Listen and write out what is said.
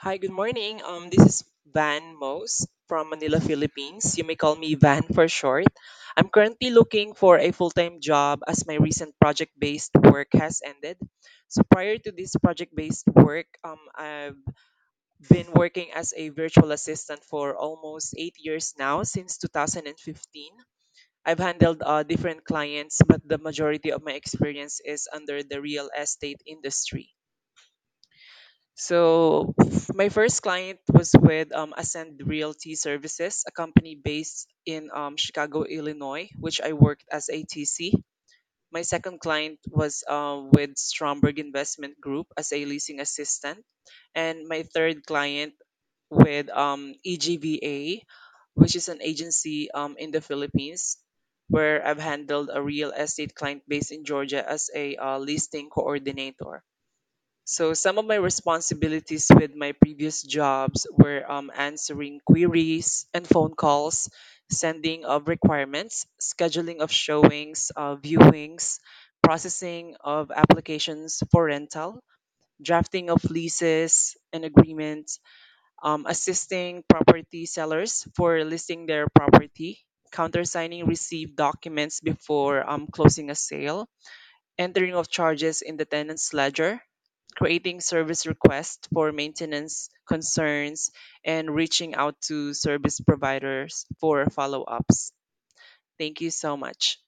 Hi, good morning. This is Van Mos from Manila, Philippines. You may call me Van for short. I'm currently looking for a full-time job as my recent project-based work has ended. So prior to this project-based work, I've been working as a virtual assistant for almost 8 years now, since 2015. I've handled different clients, but the majority of my experience is under the real estate industry. My first client was with Ascend Realty Services, a company based in Chicago, Illinois, which I worked as a TC. My second client was with Stromberg Investment Group as a leasing assistant. And my third client with EGVA, which is an agency in the Philippines, where I've handled a real estate client based in Georgia as a listing coordinator. So some of my responsibilities with my previous jobs were answering queries and phone calls, sending of requirements, scheduling of showings, viewings, processing of applications for rental, drafting of leases and agreements, assisting property sellers for listing their property, countersigning received documents before closing a sale, entering of charges in the tenant's ledger, creating service requests for maintenance concerns, and reaching out to service providers for follow ups. Thank you so much.